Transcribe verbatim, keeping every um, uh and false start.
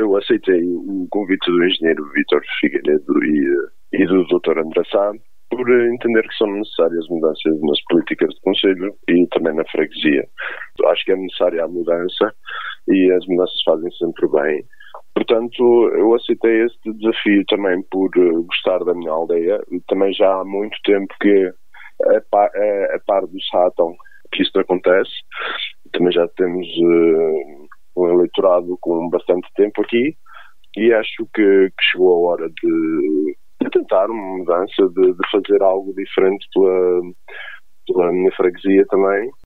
eu aceitei o convite do engenheiro Vítor Figueiredo e, e do doutor André Sá por entender que são necessárias mudanças nas políticas de concelho e também na freguesia. Acho que é necessária a mudança e as mudanças fazem sempre bem. Portanto, eu aceitei este desafio também por gostar da minha aldeia. Também já há muito tempo que, a par, a par do Sátão, que isto acontece. Também já temos uh, um eleitorado com bastante tempo aqui e acho que, que chegou a hora de, de tentar uma mudança, de, de fazer algo diferente pela, pela minha freguesia também.